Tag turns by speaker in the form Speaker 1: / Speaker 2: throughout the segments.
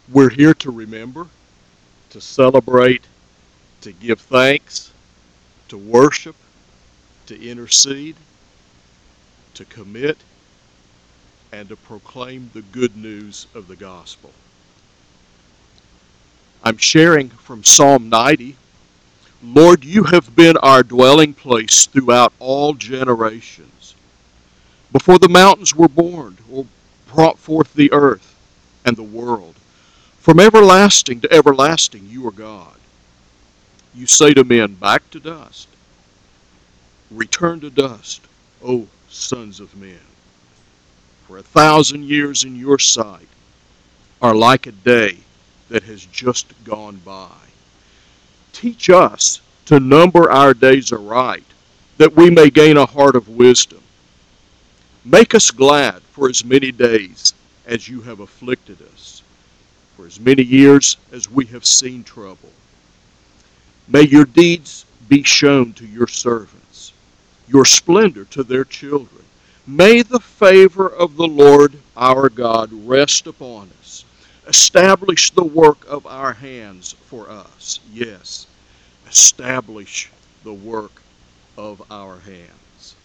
Speaker 1: We're here to remember, to celebrate, to give thanks, to worship, to intercede, to commit, and to proclaim the good news of the gospel. I'm sharing from Psalm 90. Lord, you have been our dwelling place throughout all generations. Before the mountains were born or brought forth the earth and the world, from everlasting to everlasting you are God. You say to men, back to dust. Return to dust, O sons of men. For 1,000 years in your sight are like a day that has just gone by. Teach us to number our days aright, that we may gain a heart of wisdom. Make us glad for as many days as you have afflicted us, for as many years as we have seen trouble. May your deeds be shown to your servants, your splendor to their children. May the favor of the Lord our God rest upon us. Establish the work of our hands for us. Yes, establish the work of our hands.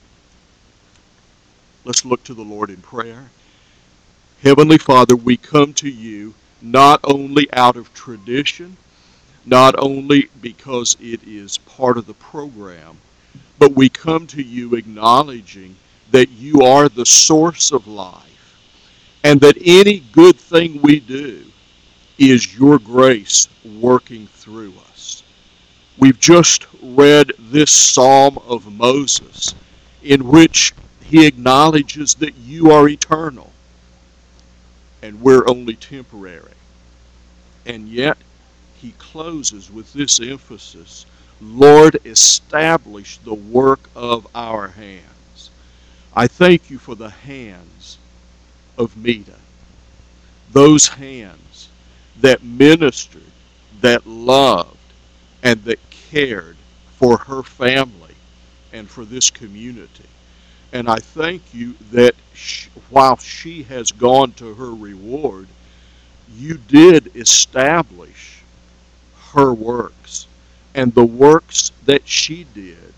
Speaker 1: Let's look to the Lord in prayer. Heavenly Father, we come to you not only out of tradition, not only because it is part of the program, but we come to you acknowledging that you are the source of life and that any good thing we do is your grace working through us. We've just read this Psalm of Moses in which he acknowledges that you are eternal and we're only temporary. And yet he closes with this emphasis, Lord, establish the work of our hands. I thank you for the hands of Meta, those hands that ministered, that loved, and that cared for her family and for this community. And I thank you that while she has gone to her reward, you did establish her works. And the works that she did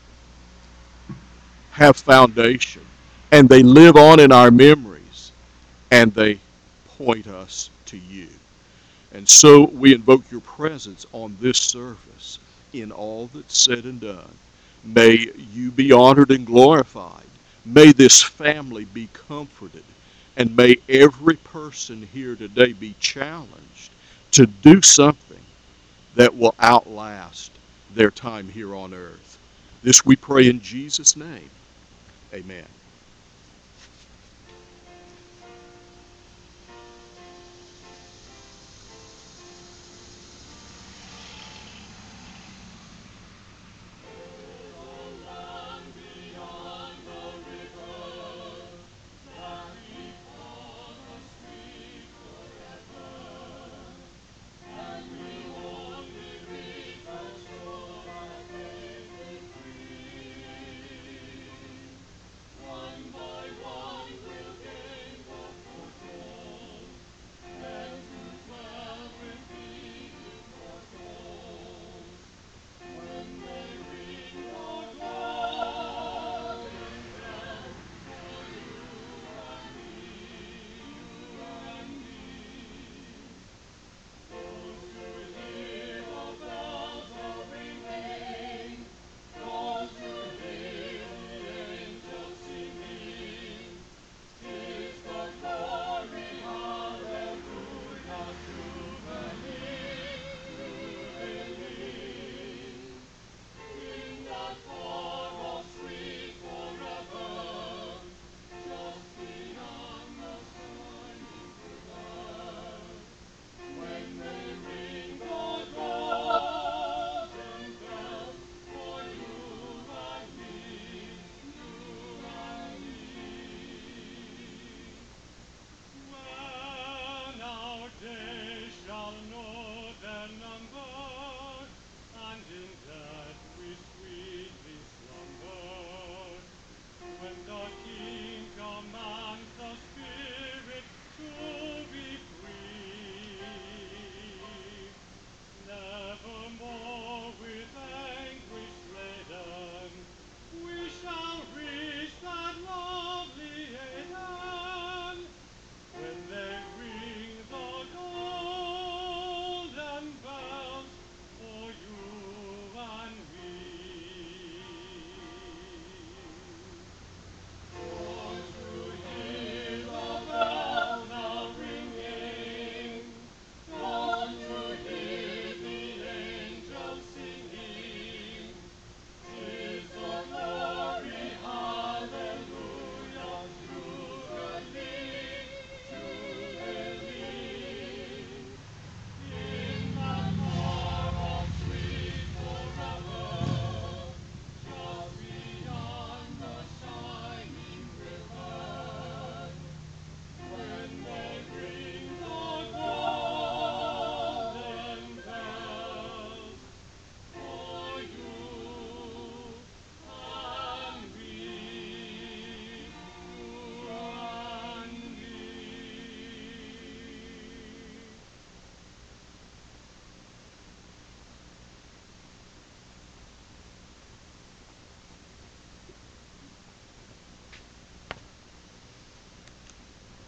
Speaker 1: have foundation. And they live on in our memories. And they point us to you. And so we invoke your presence on this service in all that's said and done. May you be honored and glorified. May this family be comforted. And may every person here today be challenged to do something that will outlast their time here on earth. This we pray in Jesus' name. Amen.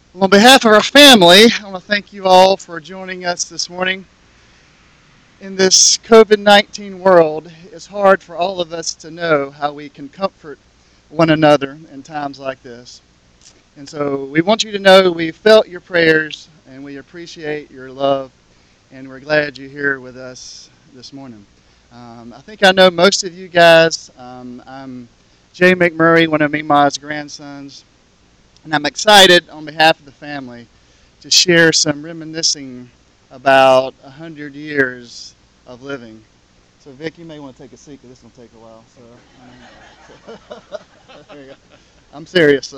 Speaker 2: Well, on behalf of our family, I want to thank you all for joining us this morning. In this COVID-19 world, it's hard for all of us to know how we can comfort one another in times like this. And so we want you to know we felt your prayers and we appreciate your love, and we're glad you're here with us this morning. I think I know most of you guys. I'm Jay McMurray, one of Mima's grandsons, and I'm excited on behalf of the family to share some reminiscing about 100 years of living. So, Vic, you may want to take a seat because this will take a while. There you go. I'm serious.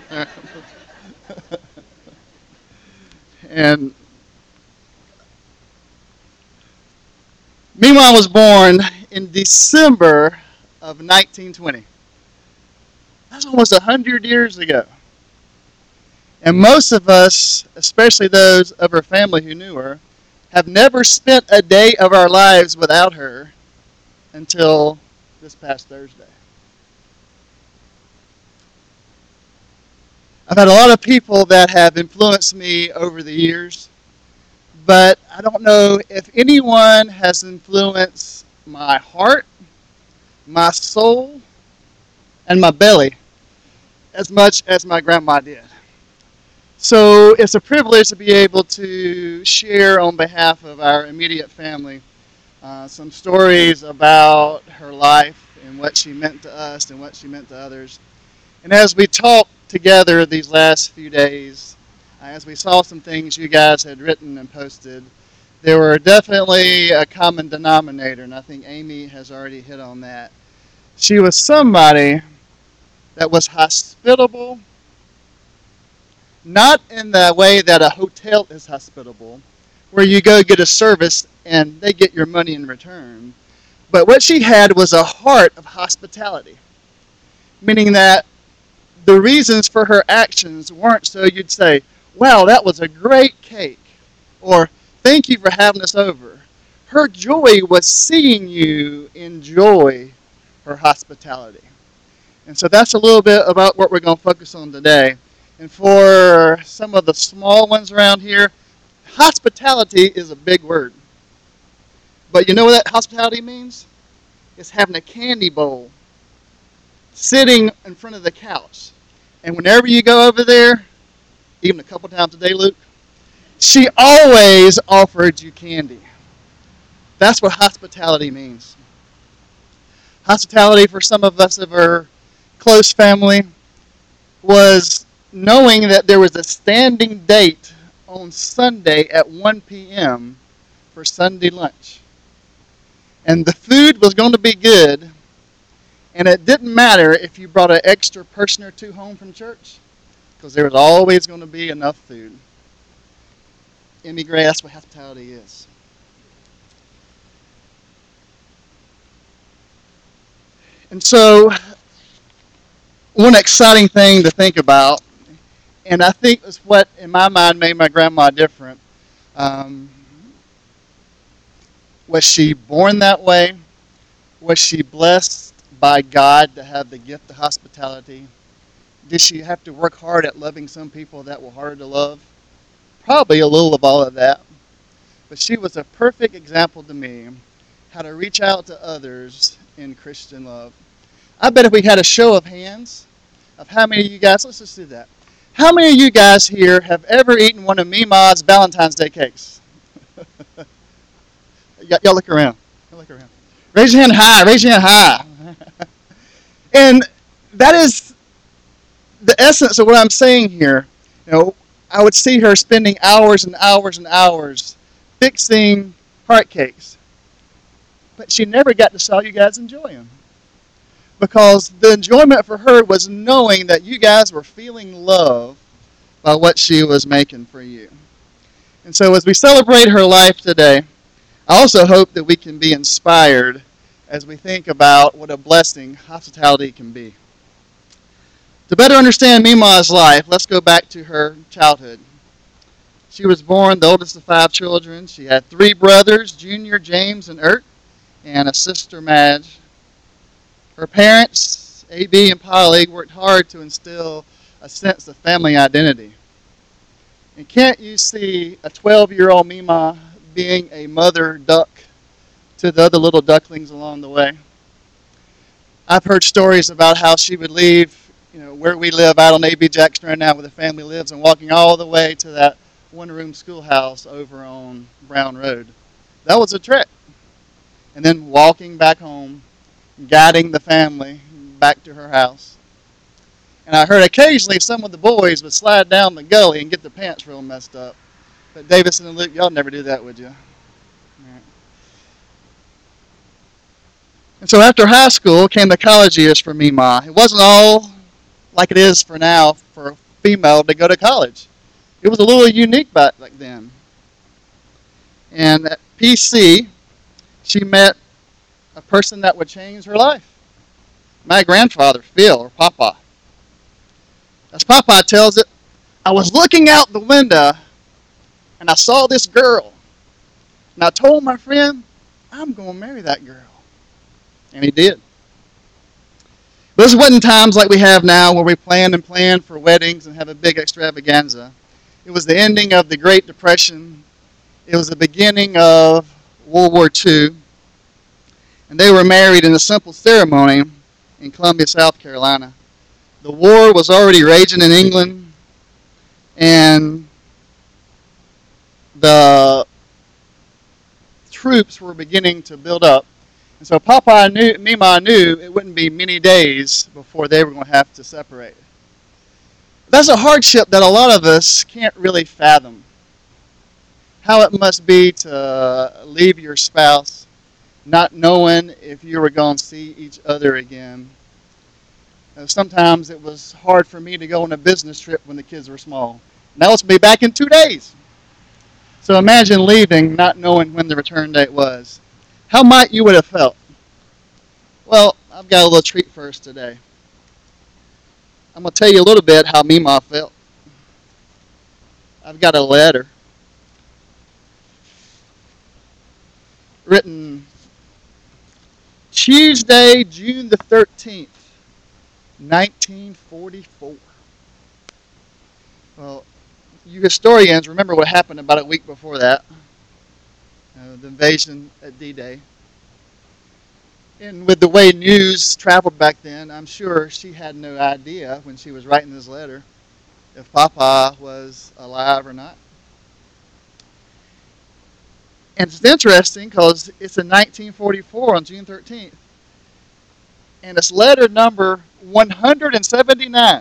Speaker 2: And Mima was born in December of 1920. That's almost 100 years ago. And most of us, especially those of her family who knew her, have never spent a day of our lives without her until this past Thursday. I've had a lot of people that have influenced me over the years, but I don't know if anyone has influenced my heart, my soul, and my belly as much as my grandma did. So it's a privilege to be able to share on behalf of our immediate family some stories about her life and what she meant to us and what she meant to others. And as we talked together these last few days, as we saw some things you guys had written and posted, there were definitely a common denominator, and I think Amy has already hit on that. She was somebody that was hospitable, not in the way that a hotel is hospitable, where you go get a service and they get your money in return. But what she had was a heart of hospitality, meaning that the reasons for her actions weren't so you'd say, wow, that was a great cake, or thank you for having us over. Her joy was seeing you enjoy her hospitality. And so that's a little bit about what we're going to focus on today. And for some of the small ones around here, hospitality is a big word. But you know what that hospitality means? It's having a candy bowl, sitting in front of the couch. And whenever you go over there, even a couple times a day, Luke, she always offered you candy. That's what hospitality means. Hospitality for some of us of our close family was knowing that there was a standing date on Sunday at 1 p.m. for Sunday lunch. And the food was going to be good, and it didn't matter if you brought an extra person or two home from church, because there was always going to be enough food. Emmy Gray, that's what hospitality is. And so, one exciting thing to think about, and I think is what, in my mind, made my grandma different. Was she born that way? Was she blessed by God to have the gift of hospitality? Did she have to work hard at loving some people that were hard to love? Probably a little of all of that. But she was a perfect example to me how to reach out to others in Christian love. I bet if we had a show of hands of how many of you guys, let's just do that. How many of you guys here have ever eaten one of Mima's Valentine's Day cakes? Y'all look around. Raise your hand high. And that is the essence of what I'm saying here. You know, I would see her spending hours and hours and hours fixing heart cakes. But she never got to saw you guys enjoy them. Because the enjoyment for her was knowing that you guys were feeling love by what she was making for you. And so as we celebrate her life today, I also hope that we can be inspired as we think about what a blessing hospitality can be. To better understand Mima's life, let's go back to her childhood. She was born the oldest of 5 children. She had 3 brothers, Junior, James, and Ert, and a sister, Madge. Her parents, A.B. and Polly, worked hard to instill a sense of family identity. And can't you see a 12-year-old Mima being a mother duck to the other little ducklings along the way? I've heard stories about how she would leave, where we live out on A.B. Jackson right now, where the family lives, and walking all the way to that one-room schoolhouse over on Brown Road. That was a trek. And then walking back home, guiding the family back to her house. And I heard occasionally some of the boys would slide down the gully and get their pants real messed up. But Davison and Luke, y'all never do that, would you? Right. And so after high school came the college years for Mima. It wasn't all like it is for now for a female to go to college. It was a little unique back then. And at PC, she met a person that would change her life. My grandfather, Phil, or Papa. As Papa tells it, I was looking out the window and I saw this girl. And I told my friend, I'm going to marry that girl. And he did. But this wasn't times like we have now where we plan for weddings and have a big extravaganza. It was the ending of the Great Depression. It was the beginning of World War II. And they were married in a simple ceremony in Columbia, South Carolina. The war was already raging in England, and the troops were beginning to build up. And so Mima knew it wouldn't be many days before they were going to have to separate. That's a hardship that a lot of us can't really fathom. How it must be to leave your spouse not knowing if you were going to see each other again. Sometimes it was hard for me to go on a business trip when the kids were small. Now it's going to be back in 2 days. So imagine leaving not knowing when the return date was. How might you would have felt? Well, I've got a little treat for us today. I'm going to tell you a little bit how Mima felt. I've got a letter written Tuesday, June the 13th, 1944. Well, you historians remember what happened about a week before that. The invasion at D-Day. And with the way news traveled back then, I'm sure she had no idea when she was writing this letter if Papa was alive or not. And it's interesting because it's in 1944 on June 13th. And it's letter number 179.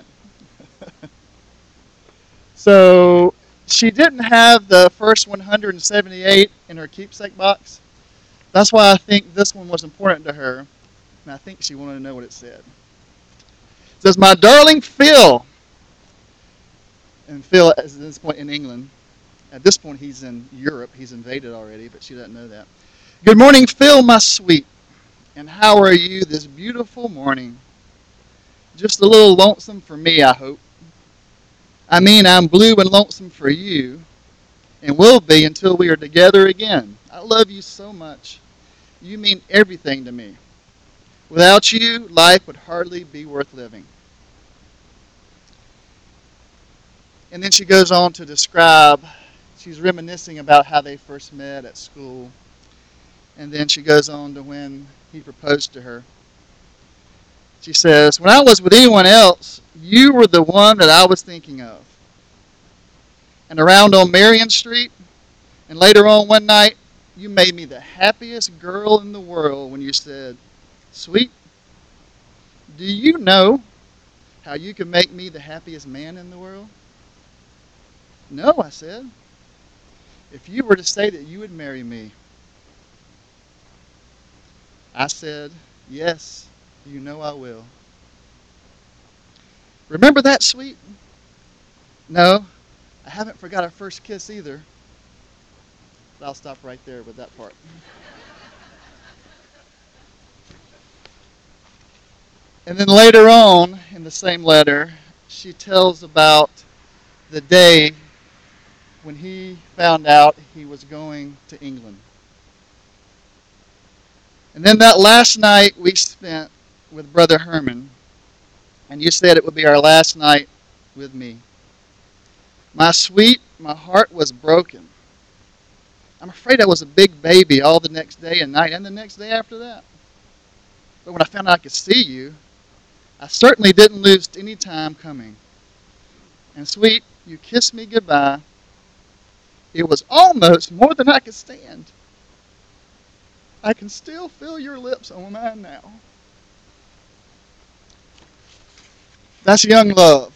Speaker 2: So she didn't have the first 178 in her keepsake box. That's why I think this one was important to her. And I think she wanted to know what it said. It says, "My darling Phil." And Phil is at this point in England. At this point he's in Europe. He's invaded already, but she doesn't know that. "Good morning, Phil, my sweet. And how are you this beautiful morning? Just a little lonesome for me, I hope. I mean, I'm blue and lonesome for you, and will be until we are together again. I love you so much. You mean everything to me. Without you, life would hardly be worth living." And then she goes on to describe, she's reminiscing about how they first met at school. And then she goes on to when he proposed to her. She says, "When I was with anyone else, you were the one that I was thinking of. And around on Marion Street, and later on one night, you made me the happiest girl in the world when you said, 'Sweet, do you know how you can make me the happiest man in the world?' 'No,' I said. 'If you were to say that you would marry me.' I said, 'Yes, you know I will.' Remember that, sweet?' 'No, I haven't forgot our first kiss either.'" But I'll stop right there with that part. And then later on in the same letter, she tells about the day when he found out he was going to England. "And then that last night we spent with Brother Herman, and you said it would be our last night with me. My sweet, my heart was broken. I'm afraid I was a big baby all the next day and night and the next day after that. But when I found out I could see you, I certainly didn't lose any time coming. And sweet, you kissed me goodbye. It was almost more than I could stand. I can still feel your lips on mine now. That's young love.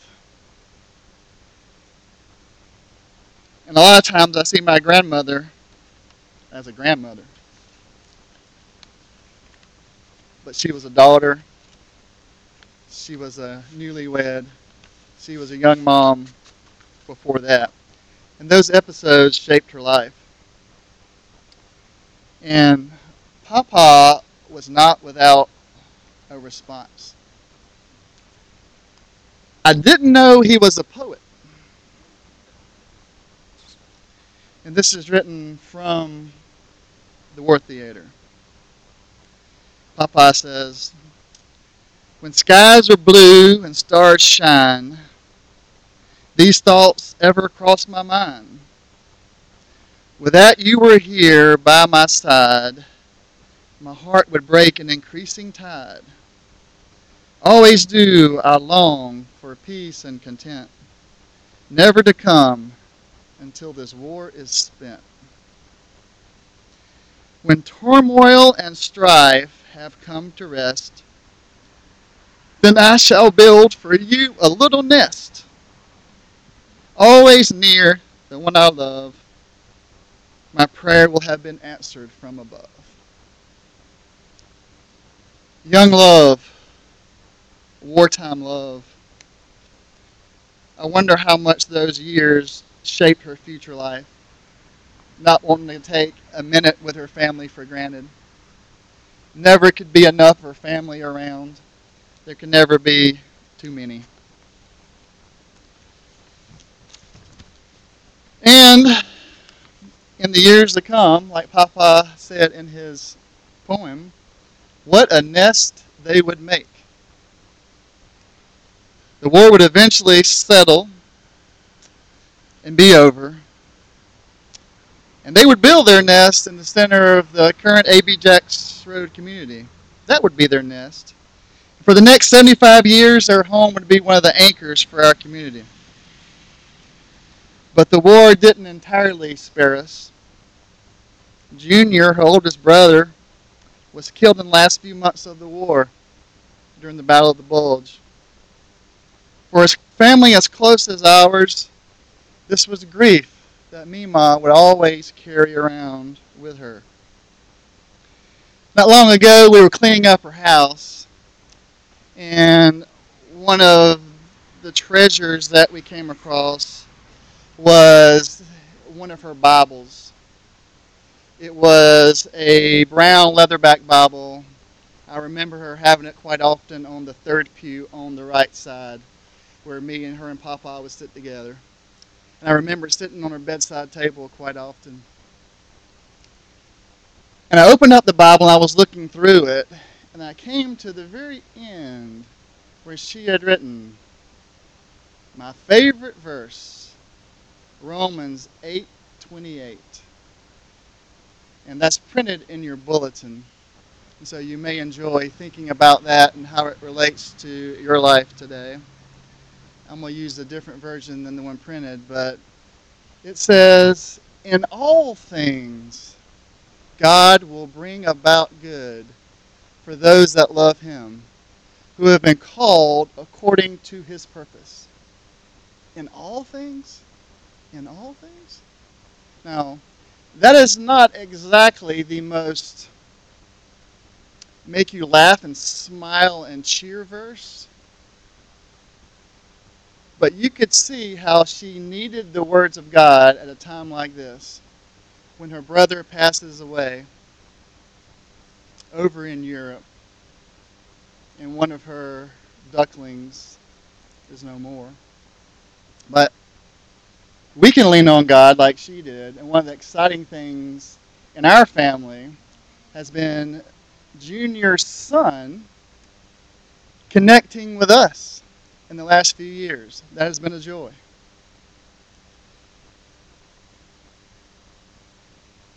Speaker 2: And a lot of times I see my grandmother as a grandmother. But she was a daughter. She was a newlywed. She was a young mom before that. And those episodes shaped her life. And Papa was not without a response. I didn't know he was a poet. And this is written from the War Theater. Papa says, when skies are blue and stars shine, these thoughts ever cross my mind. With that you were here by my side, my heart would break an increasing tide. Always do I long for peace and content, never to come until this war is spent. When turmoil and strife have come to rest, then I shall build for you a little nest, always near the one I love. My prayer will have been answered from above. Young love, wartime love. I wonder how much those years shaped her future life. Not wanting to take a minute with her family for granted. Never could be enough of her family around. There can never be too many. And in the years to come, like Papa said in his poem, what a nest they would make. The war would eventually settle and be over. And they would build their nest in the center of the current A.B. Jacks Road community. That would be their nest. For the next 75 years, their home would be one of the anchors for our community. But the war didn't entirely spare us. Junior, her oldest brother, was killed in the last few months of the war during the Battle of the Bulge. For a family as close as ours, this was grief that Mima would always carry around with her. Not long ago, we were cleaning up her house, and one of the treasures that we came across was one of her Bibles. It was a brown leatherback Bible. I remember her having it quite often on the third pew on the right side, where me and her and Papa would sit together. And I remember it sitting on her bedside table quite often. And I opened up the Bible and I was looking through it, and I came to the very end where she had written my favorite verse, Romans 8:28. And that's printed in your bulletin. And so you may enjoy thinking about that and how it relates to your life today. I'm going to use a different version than the one printed, but it says, in all things, God will bring about good for those that love him, who have been called according to his purpose. In all things? In all things? Now, that is not exactly the most make you laugh and smile and cheer verse. But you could see how she needed the words of God at a time like this, when her brother passes away over in Europe, and one of her ducklings is no more. But we can lean on God like she did, and one of the exciting things in our family has been Junior's son connecting with us in the last few years. That has been a joy.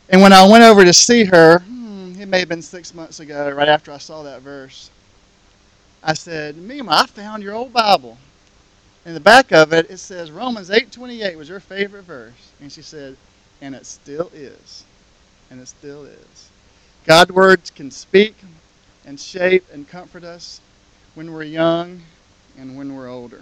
Speaker 2: And when I went over to see her, it may have been 6 months ago, right after I saw that verse, I said, Mima, I found your old Bible. In the back of it, it says Romans 8:28 was your favorite verse. And she said, and it still is. And it still is. God's words can speak and shape and comfort us when we're young and when we're older.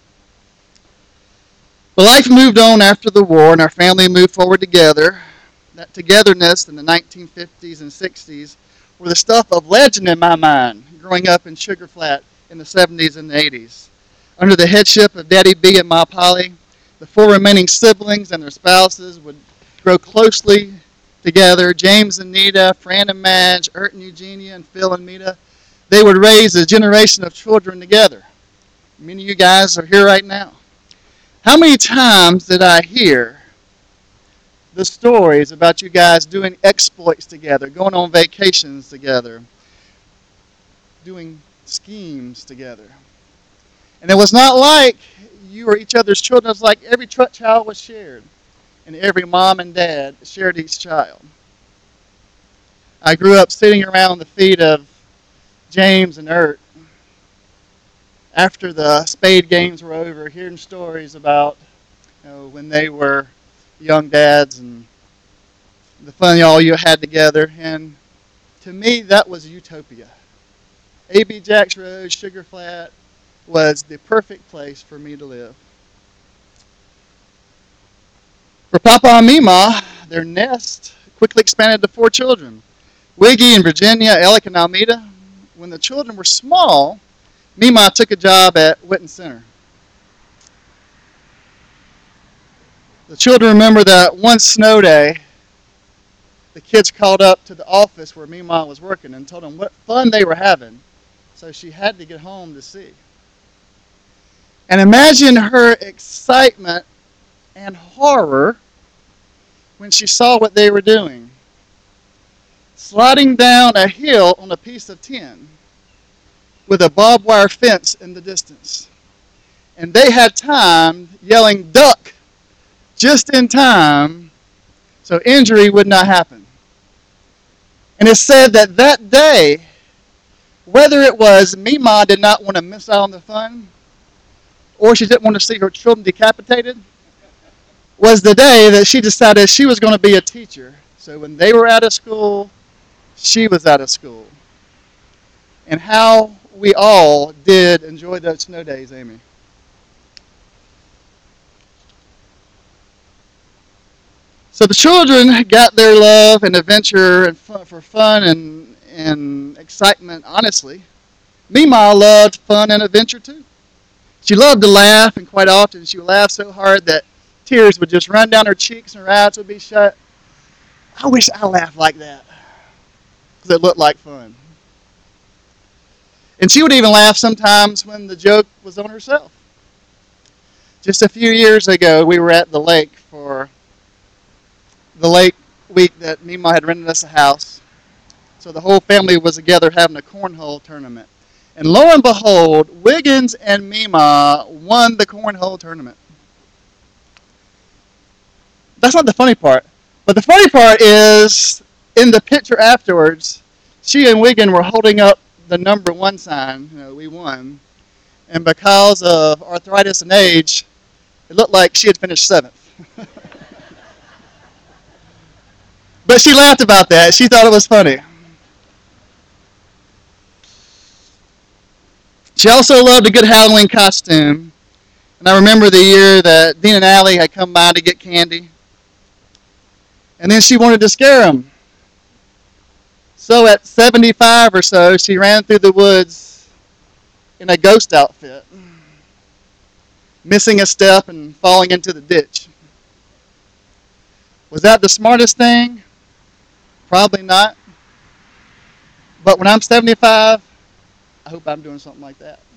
Speaker 2: But life moved on after the war, and our family moved forward together. That togetherness in the 1950s and 60s were the stuff of legend in my mind, growing up in Sugar Flat in the 70s and the 80s. Under the headship of Daddy B and Ma Polly, the 4 remaining siblings and their spouses would grow closely together. James and Nita, Fran and Madge, Ert and Eugenia, and Phil and Mita. They would raise a generation of children together. Many of you guys are here right now. How many times did I hear the stories about you guys doing exploits together, going on vacations together, doing schemes together? And it was not like you were each other's children. It was like every child was shared, and every mom and dad shared each child. I grew up sitting around the feet of James and Ert after the spade games were over, hearing stories about when they were young dads and the fun all you had together. And to me, that was utopia. A.B. Jack's Road, Sugar Flat, was the perfect place for me to live. For Papa and Mima, their nest quickly expanded to 4 children. Wiggy and Virginia, Alec and Almeda. When the children were small, Mima took a job at Witten Center. The children remember that one snow day, the kids called up to the office where Mima was working and told them what fun they were having. So she had to get home to see. And imagine her excitement and horror when she saw what they were doing. Sliding down a hill on a piece of tin with a barbed wire fence in the distance. And they had time yelling, "Duck!" just in time so injury would not happen. And it's said that that day, whether it was Mima did not want to miss out on the fun, or she didn't want to see her children decapitated, was the day that she decided she was going to be a teacher. So when they were out of school, she was out of school. And how we all did enjoy those snow days, Amy. So the children got their love and adventure and for fun and excitement, honestly. Mima loved fun and adventure too. She loved to laugh, and quite often she would laugh so hard that tears would just run down her cheeks and her eyes would be shut. I wish I laughed like that, because it looked like fun. And she would even laugh sometimes when the joke was on herself. Just a few years ago, we were at the lake for the lake week that Mima had rented us a house. So the whole family was together having a cornhole tournament. And lo and behold, Wiggins and Mima won the cornhole tournament. That's not the funny part. But the funny part is, in the picture afterwards, she and Wiggins were holding up the number 1 sign. We won. And because of arthritis and age, it looked like she had finished 7th. But she laughed about that. She thought it was funny. She also loved a good Halloween costume. And I remember the year that Dean and Allie had come by to get candy. And then she wanted to scare them. So at 75 or so, she ran through the woods in a ghost outfit, missing a step and falling into the ditch. Was that the smartest thing? Probably not. But when I'm 75, I hope I'm doing something like that.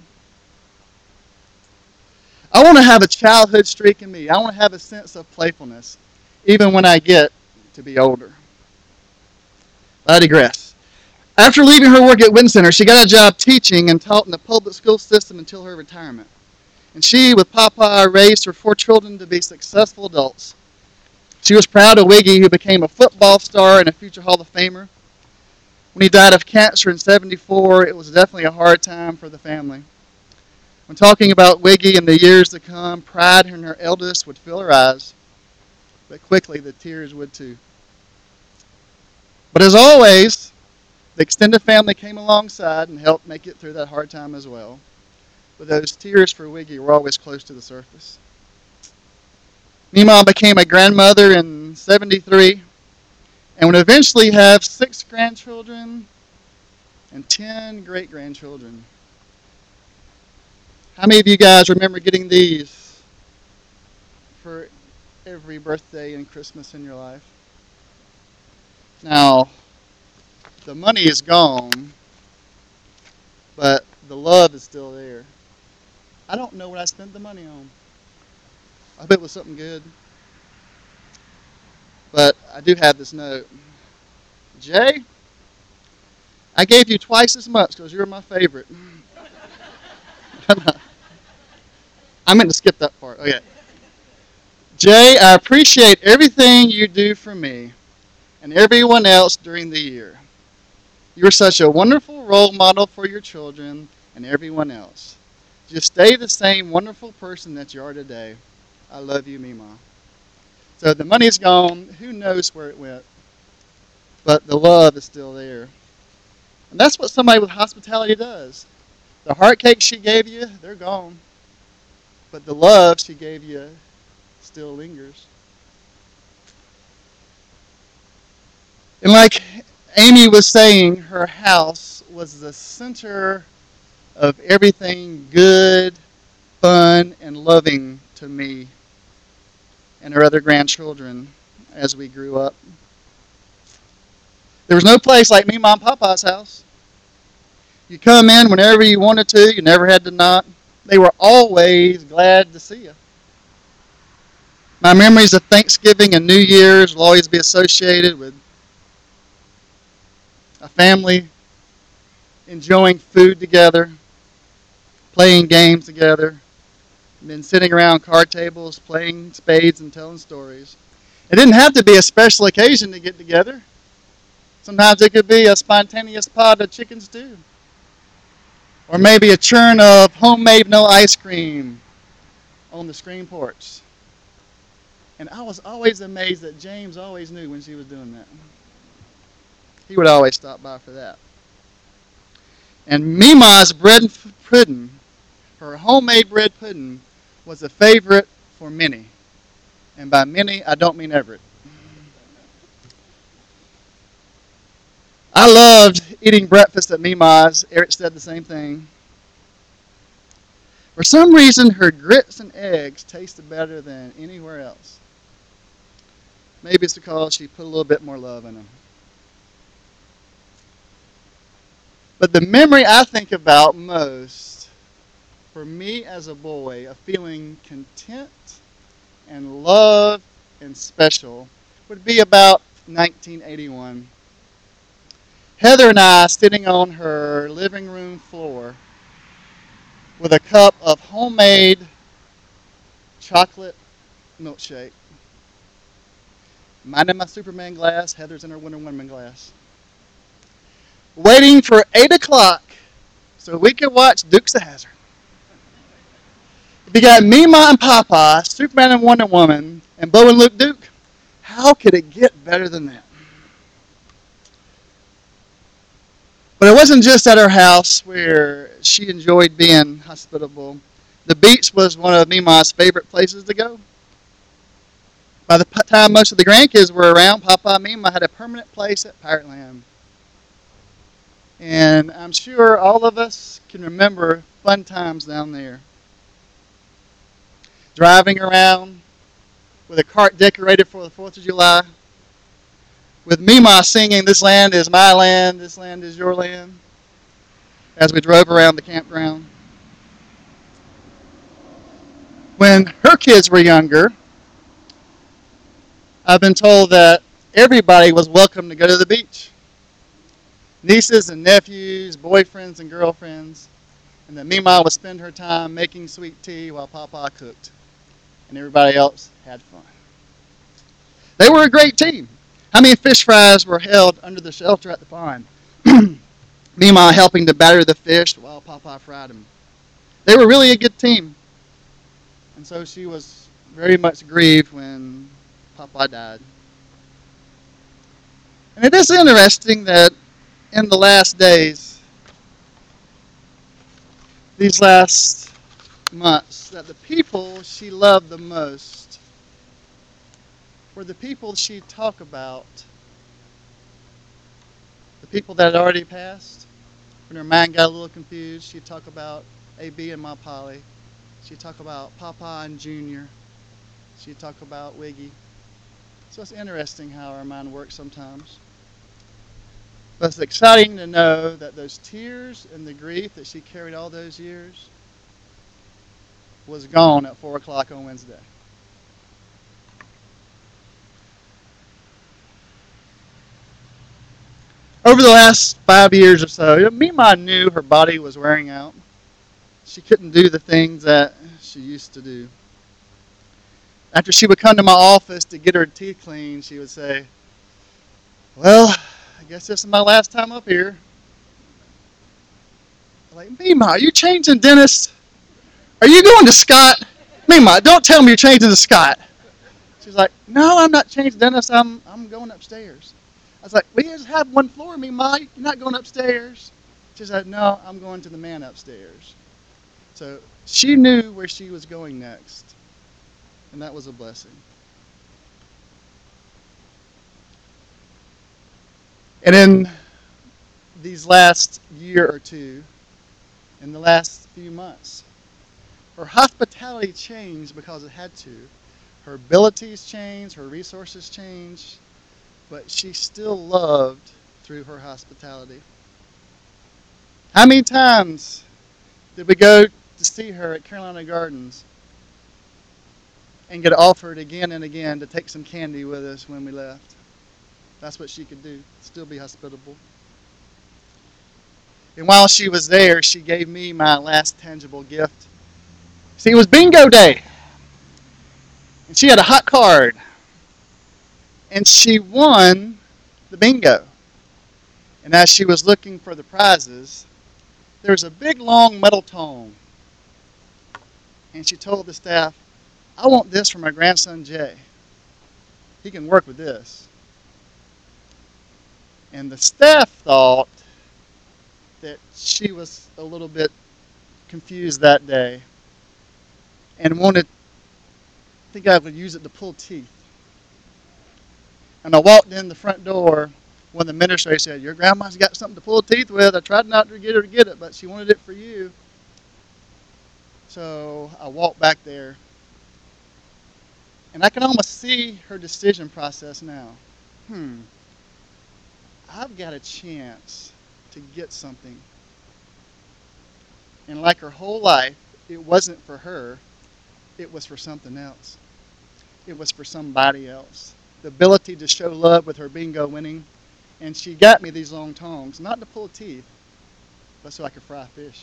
Speaker 2: I want to have a childhood streak in me. I want to have a sense of playfulness, even when I get to be older. But I digress. After leaving her work at Witten Center, she got a job teaching and taught in the public school system until her retirement. And she, with Papa, raised her 4 children to be successful adults. She was proud of Wiggy, who became a football star and a future Hall of Famer. When he died of cancer in '74, it was definitely a hard time for the family. When talking about Wiggy in the years to come, pride in her eldest would fill her eyes, but quickly the tears would too. But as always, the extended family came alongside and helped make it through that hard time as well. But those tears for Wiggy were always close to the surface. Mima became a grandmother in '73 and would eventually have 6 grandchildren and 10 great-grandchildren. How many of you guys remember getting these for every birthday and Christmas in your life? Now, the money is gone, but the love is still there. I don't know what I spent the money on. I bet it was something good. But I do have this note. Jay, I gave you twice as much because you're my favorite. I meant to skip that part. Okay. Jay, I appreciate everything you do for me and everyone else during the year. You're such a wonderful role model for your children and everyone else. Just stay the same wonderful person that you are today. I love you, Mima. So the money's gone. Who knows where it went? But the love is still there. And that's what somebody with hospitality does. The heart cakes she gave you, they're gone. But the love she gave you still lingers. And like Amy was saying, her house was the center of everything good, fun, and loving to me and her other grandchildren as we grew up. There was no place like me, Mom, Papa's house. You come in whenever you wanted to. You never had to knock. They were always glad to see you. My memories of Thanksgiving and New Year's will always be associated with a family enjoying food together, playing games together, and then sitting around card tables, playing spades and telling stories. It didn't have to be a special occasion to get together. Sometimes it could be a spontaneous pot of chicken stew. Or maybe a churn of homemade vanilla ice cream on the screen porch. And I was always amazed that James always knew when she was doing that. He would always stop by for that. And Mima's bread pudding, her homemade bread pudding, was a favorite for many. And by many, I don't mean Everett. I loved eating breakfast at Mima's. Eric said the same thing. For some reason, her grits and eggs tasted better than anywhere else. Maybe it's because she put a little bit more love in them. But the memory I think about most, for me as a boy, of feeling content and loved and special, would be about 1981. Heather and I sitting on her living room floor with a cup of homemade chocolate milkshake. Mine in my Superman glass, Heather's in her Wonder Woman glass. Waiting for 8 o'clock so we could watch Dukes of Hazzard. If you got Mima and Papa, Superman and Wonder Woman, and Bo and Luke Duke, how could it get better than that? But it wasn't just at her house where she enjoyed being hospitable. The beach was one of Mima's favorite places to go. By the time most of the grandkids were around, Papa and Mima had a permanent place at Pirate Land. And I'm sure all of us can remember fun times down there. Driving around with a cart decorated for the 4th of July, with Mima singing, "This land is my land, this land is your land," as we drove around the campground. When her kids were younger, I've been told that everybody was welcome to go to the beach. Nieces and nephews, boyfriends and girlfriends, and that Mima would spend her time making sweet tea while Papa cooked, and everybody else had fun. They were a great team. How many fish fries were held under the shelter at the pond? Mima helping to batter the fish while Papa fried them. They were really a good team. And so she was very much grieved when Papa died. And it is interesting that in the last days, these last months, that the people she loved the most were the people she'd talk about, the people that had already passed. When her mind got a little confused, she'd talk about A.B. and Ma Polly. She'd talk about Papa and Junior. She'd talk about Wiggy. So it's interesting how our mind works sometimes. But it's exciting to know that those tears and the grief that she carried all those years was gone at 4 o'clock on Wednesday. Over the last 5 years or so, Mima knew her body was wearing out. She couldn't do the things that she used to do. After she would come to my office to get her teeth cleaned, she would say, "Well, I guess this is my last time up here." I'm like, "Mima, are you changing dentists? Are you going to Scott? Mima, don't tell me you're changing to Scott." She's like, "No, I'm not changing dentists. I'm going upstairs." I was like, "We just have one floor, Mima. You're not going upstairs." She said, "No, I'm going to the man upstairs." So she knew where she was going next, and that was a blessing. And in these last year or two, in the last few months, her hospitality changed because it had to. Her abilities changed, her resources changed, but she still loved through her hospitality. How many times did we go to see her at Carolina Gardens and get offered again and again to take some candy with us when we left? That's what she could do, still be hospitable. And while she was there, she gave me my last tangible gift. See, it was bingo day. And she had a hot card. And she won the bingo. And as she was looking for the prizes, there was a big, long metal tong. And she told the staff, "I want this for my grandson, Jay. He can work with this." And the staff thought that she was a little bit confused that day and wanted to think I would use it to pull teeth. And I walked in the front door when the administrator said, "Your grandma's got something to pull teeth with. I tried not to get her to get it, but she wanted it for you." So I walked back there, and I can almost see her decision process now. I've got a chance to get something. And like her whole life, it wasn't for her. It was for something else. It was for somebody else. The ability to show love with her bingo winning. And she got me these long tongs, not to pull teeth, but so I could fry fish.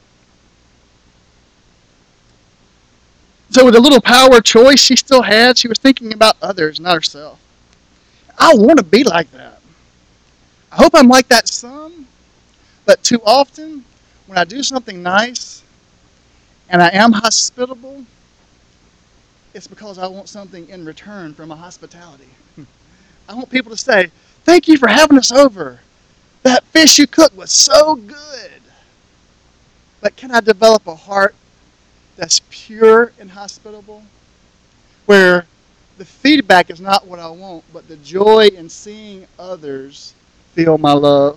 Speaker 2: So with a little power choice she still had, she was thinking about others, not herself. I want to be like that. I hope I'm like that some, but too often, when I do something nice and I am hospitable, it's because I want something in return for my hospitality. I want people to say, "Thank you for having us over. That fish you cooked was so good." But can I develop a heart that's pure and hospitable, where the feedback is not what I want, but the joy in seeing others feel my love?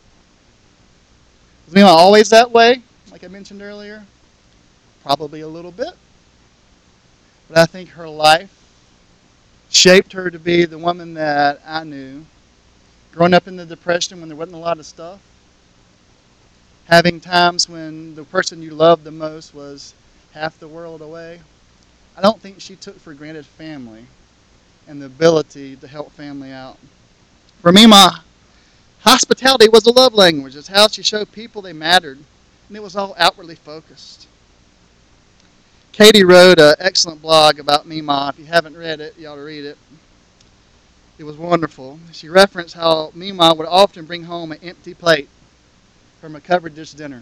Speaker 2: Is Mima always that way, like I mentioned earlier? Probably a little bit. But I think her life shaped her to be the woman that I knew. Growing up in the Depression when there wasn't a lot of stuff. Having times when the person you loved the most was half the world away. I don't think she took for granted family and the ability to help family out. For Mima, hospitality was a love language. It's how she showed people they mattered, and it was all outwardly focused. Katie wrote an excellent blog about Mima. If you haven't read it, you ought to read it. It was wonderful. She referenced how Mima would often bring home an empty plate from a covered dish dinner.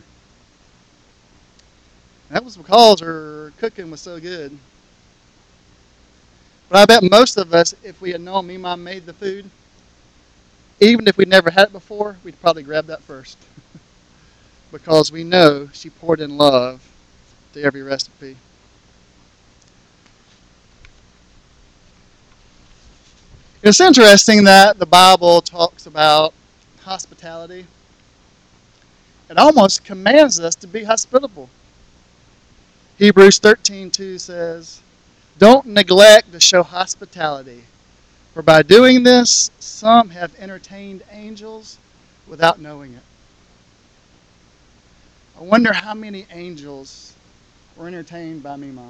Speaker 2: That was because her cooking was so good. But I bet most of us, if we had known Mima made the food, even if we'd never had it before, we'd probably grab that first. Because we know she poured in love to every recipe. It's interesting that the Bible talks about hospitality. It almost commands us to be hospitable. Hebrews 13:2 says, "Don't neglect to show hospitality, for by doing this, some have entertained angels without knowing it." I wonder how many angels were entertained by Mima.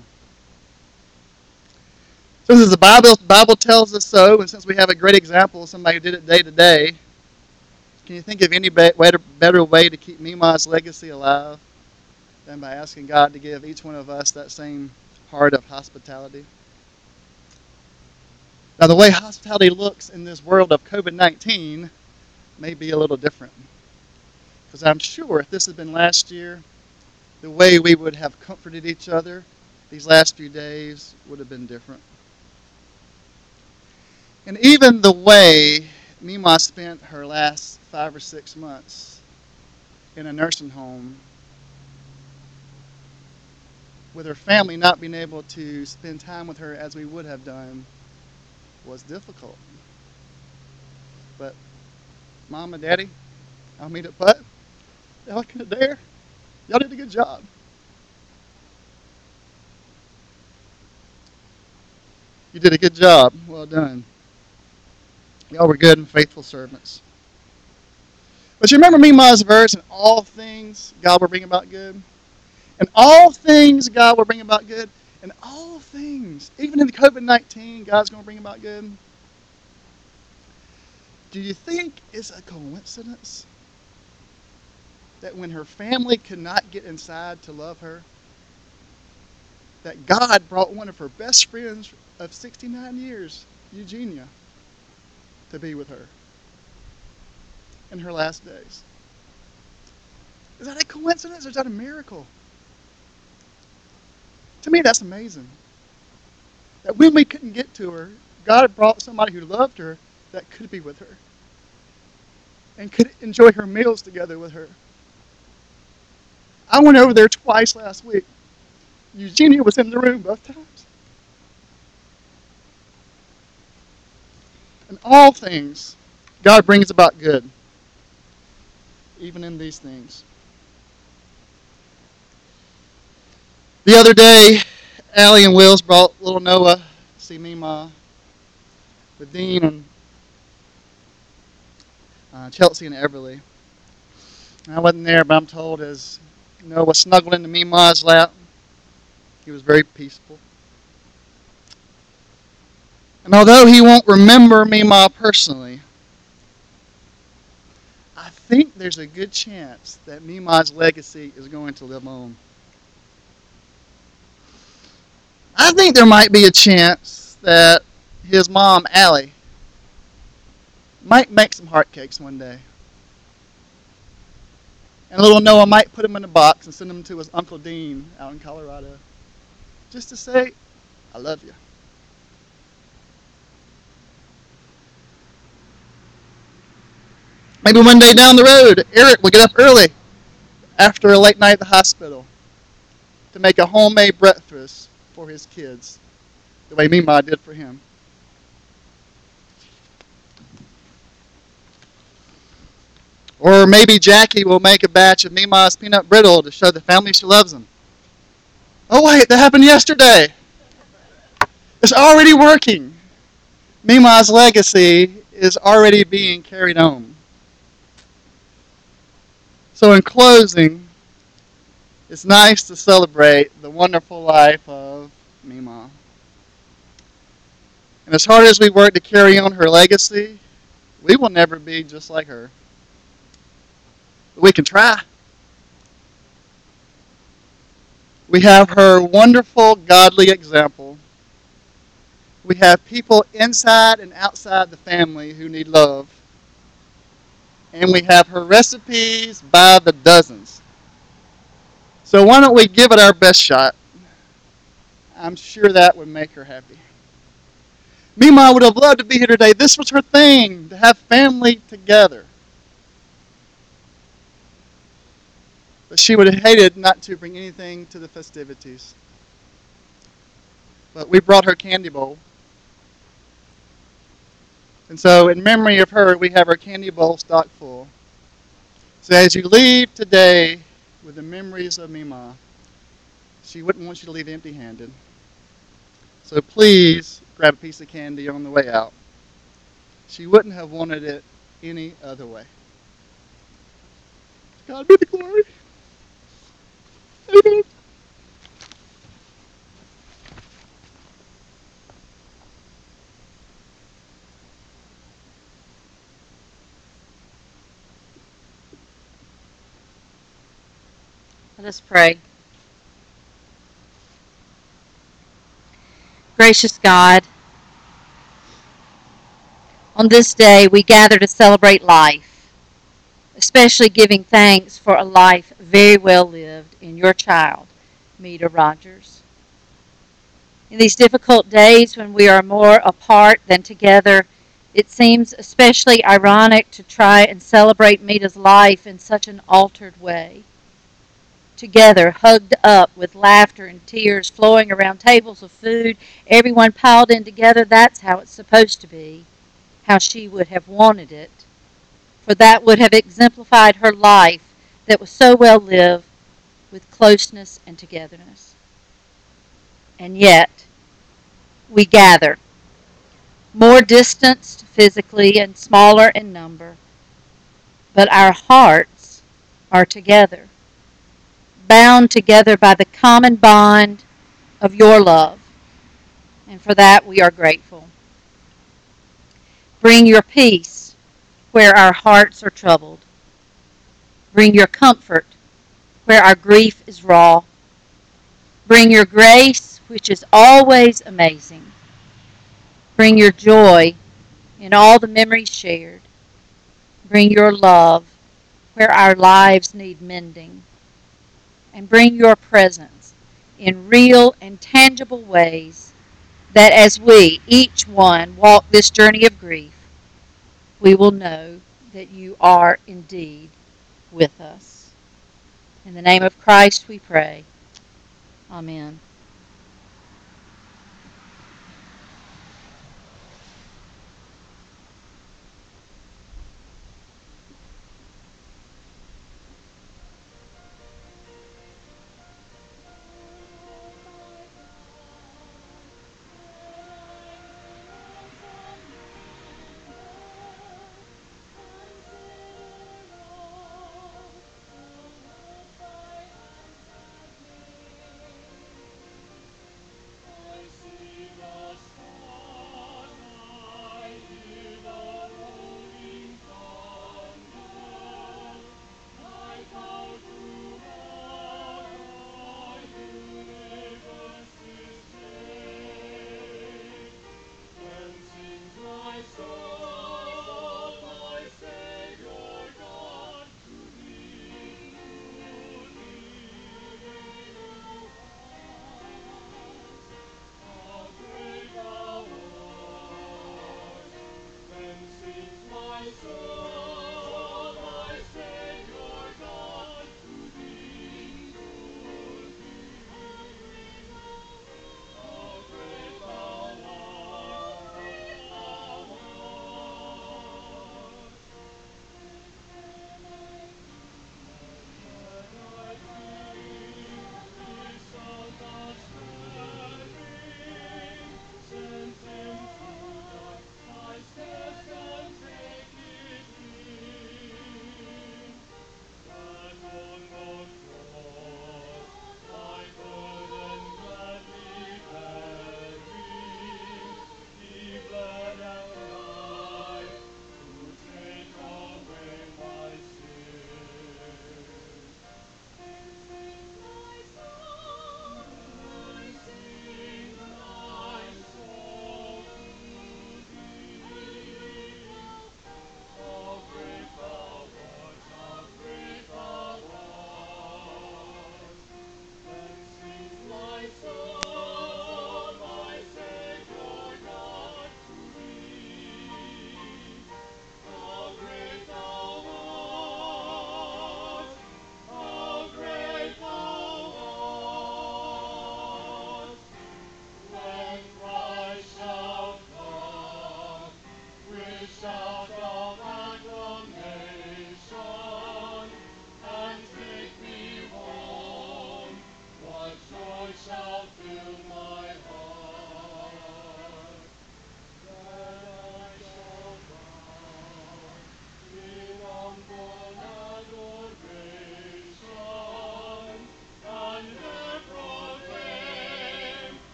Speaker 2: Since the Bible tells us so, and since we have a great example of somebody who did it day to day, can you think of any better way to keep Mima's legacy alive than by asking God to give each one of us that same heart of hospitality? Now, the way hospitality looks in this world of COVID-19 may be a little different. Because I'm sure if this had been last year, the way we would have comforted each other these last few days would have been different. And even the way Mima spent her last 5 or 6 months in a nursing home with her family not being able to spend time with her as we would have done was difficult. But Mom and Daddy, I'll meet at Putt. Y'all can dare. Y'all did a good job. You did a good job. Well done. Y'all were good and faithful servants. But you remember Mima's verse, in all things God will bring about good? In all things God will bring about good. In all things, even in the COVID-19, God's going to bring about good. Do you think it's a coincidence that when her family could not get inside to love her, that God brought one of her best friends of 69 years, Eugenia, to be with her in her last days? Is that a coincidence or is that a miracle? To me, that's amazing. That when we couldn't get to her, God brought somebody who loved her that could be with her and could enjoy her meals together with her. I went over there twice last week. Eugenia was in the room both times. In all things, God brings about good, even in these things. The other day, Allie and Wills brought little Noah to see Mima with Dean and Chelsea and Everly. I wasn't there, but I'm told as Noah snuggled into Mima's lap, he was very peaceful. And although he won't remember Mima personally, I think there's a good chance that Mima's legacy is going to live on. I think there might be a chance that his mom, Allie, might make some heart cakes one day. And little Noah might put them in a box and send them to his Uncle Dean out in Colorado. Just to say, I love you. Maybe one day down the road, Eric will get up early after a late night at the hospital to make a homemade breakfast for his kids, the way Mima did for him. Or maybe Jackie will make a batch of Mima's peanut brittle to show the family she loves them. Oh wait, that happened yesterday. It's already working. Mima's legacy is already being carried on. So in closing, it's nice to celebrate the wonderful life of Mima. And as hard as we work to carry on her legacy, we will never be just like her. But we can try. We have her wonderful, godly example. We have people inside and outside the family who need love. And we have her recipes by the dozens. So why don't we give it our best shot? I'm sure that would make her happy. Mima would have loved to be here today. This was her thing, to have family together. But she would have hated not to bring anything to the festivities. But we brought her candy bowl. And so in memory of her, we have our candy bowl stocked full. So as you leave today with the memories of Mima, she wouldn't want you to leave empty-handed. So please grab a piece of candy on the way out. She wouldn't have wanted it any other way. God be the glory. Amen.
Speaker 3: Let us pray. Gracious God, on this day we gather to celebrate life, especially giving thanks for a life very well lived in your child, Mita Rogers. In these difficult days when we are more apart than together, it seems especially ironic to try and celebrate Mita's life in such an altered way. Together, hugged up with laughter and tears flowing around tables of food, everyone piled in together, that's how it's supposed to be, how she would have wanted it. For that would have exemplified her life that was so well lived with closeness and togetherness. And yet, we gather, more distanced physically and smaller in number, but our hearts are together, bound together by the common bond of your love. And for that we are grateful. Bring your peace where our hearts are troubled. Bring your comfort where our grief is raw. Bring your grace, which is always amazing. Bring your joy in all the memories shared. Bring your love where our lives need mending. And bring your presence in real and tangible ways that as we, each one, walk this journey of grief, we will know that you are indeed with us. In the name of Christ we pray. Amen.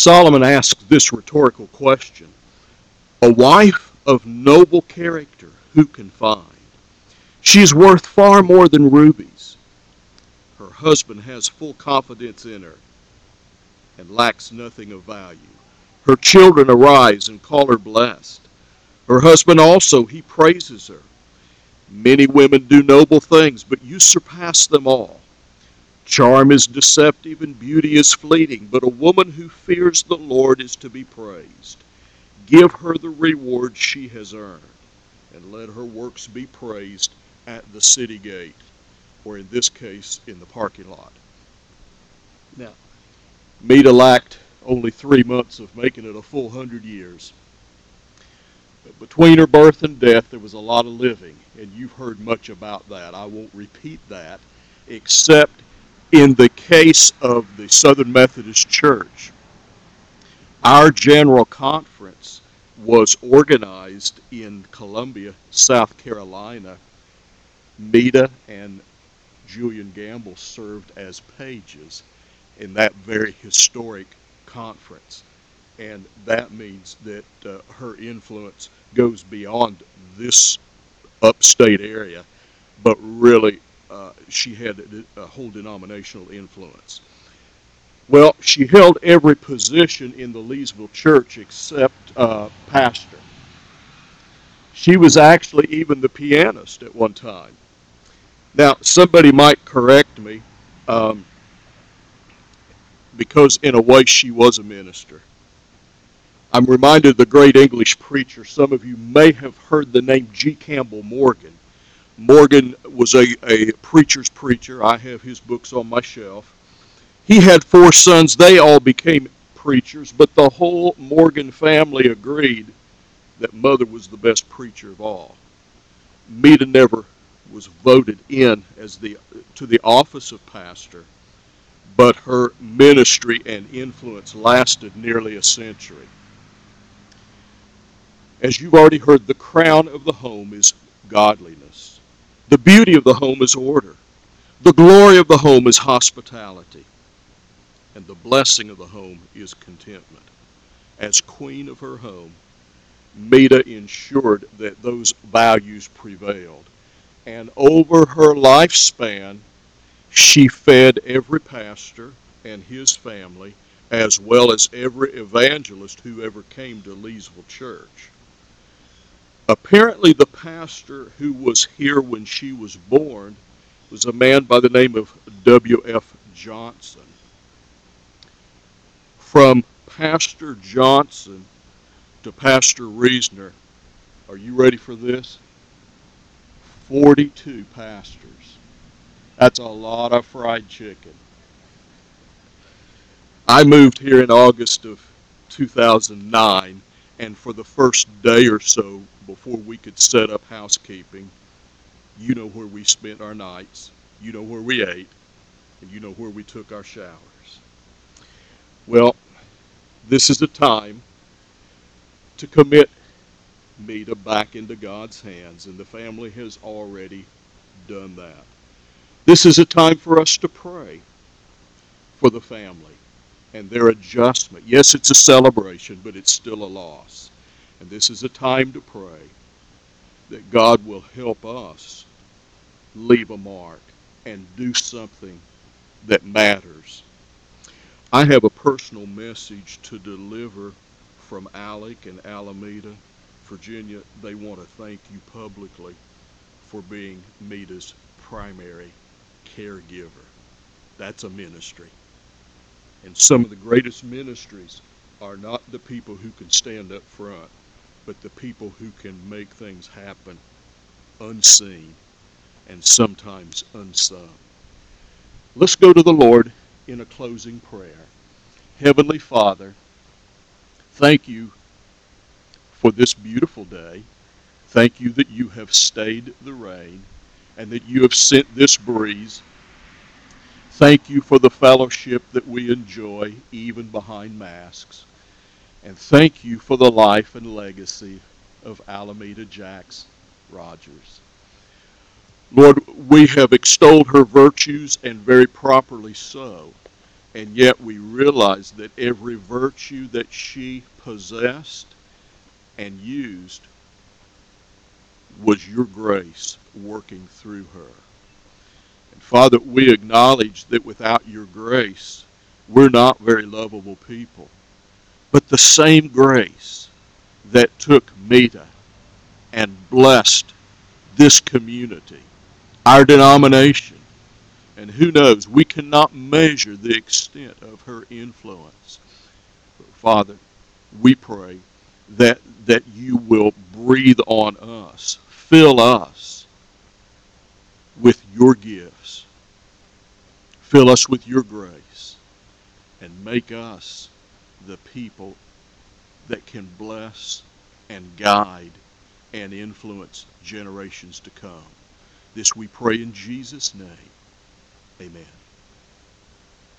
Speaker 1: Solomon asks this rhetorical question: a wife of noble character who can find? She is worth far more than rubies. Her husband has full confidence in her and lacks nothing of value. Her children arise and call her blessed. Her husband also, he praises her. Many women do noble things, but you surpass them all. Charm is deceptive and beauty is fleeting, but a woman who fears the Lord is to be praised. Give her the reward she has earned, and let her works be praised at the city gate, or in this case, in the parking lot. Now, Meda lacked only 3 months of making it a full 100 years. But between her birth and death, there was a lot of living, and you've heard much about that. I won't repeat that, except in the case of the Southern Methodist Church. Our general conference was organized in Columbia, South Carolina. Meda and Julian Gamble served as pages in that very historic conference. And that means that her influence goes beyond this upstate area, but really she had a whole denominational influence. Well, she held every position in the Leesville church except pastor. She was actually even the pianist at one time. Now, somebody might correct me, because in a way she was a minister. I'm reminded of the great English preacher. Some of you may have heard the name G. Campbell Morgan. Morgan was a preacher's preacher. I have his books on my shelf. He had 4 sons. They all became preachers, but the whole Morgan family agreed that Mother was the best preacher of all. Meda never was voted in as to the office of pastor, but her ministry and influence lasted nearly a century. As you've already heard, the crown of the home is godliness. The beauty of the home is order. The glory of the home is hospitality. And the blessing of the home is contentment. As queen of her home, Meda ensured that those values prevailed. And over her lifespan, she fed every pastor and his family, as well as every evangelist who ever came to Leesville Church. Apparently, the pastor who was here when she was born was a man by the name of W.F. Johnson. From Pastor Johnson to Pastor Reesner, are you ready for this? 42 pastors. That's a lot of fried chicken. I moved here in August of 2009, and for the first day or so before we could set up housekeeping, you know where we spent our nights, you know where we ate, and you know where we took our showers. Well, this is a time to commit Meda back into God's hands, and the family has already done that. This is a time for us to pray for the family and their adjustment. Yes, it's a celebration, but it's still a loss. And this is a time to pray that God will help us leave a mark and do something that matters. I have a personal message to deliver from Alec and Alameda. Virginia, they want to thank you publicly for being Meda's primary caregiver. That's a ministry. And some of the greatest ministries are not the people who can stand up front, but the people who can make things happen unseen and sometimes unsung. Let's go to the Lord in a closing prayer. Heavenly Father, thank you for this beautiful day. Thank you that you have stayed the rain and that you have sent this breeze. Thank you for the fellowship that we enjoy even behind masks. And thank you for the life and legacy of Alameda Jax Rogers. Lord, we have extolled her virtues, and very properly so. And yet we realize that every virtue that she possessed and used was your grace working through her. And Father, we acknowledge that without your grace, we're not very lovable people. But the same grace that took Meta and blessed this community, our denomination, and who knows, we cannot measure the extent of her influence. But Father, we pray that you will breathe on us, fill us with your gifts, fill us with your grace, and make us the people that can bless and guide and influence generations to come. This we pray in Jesus' name. Amen.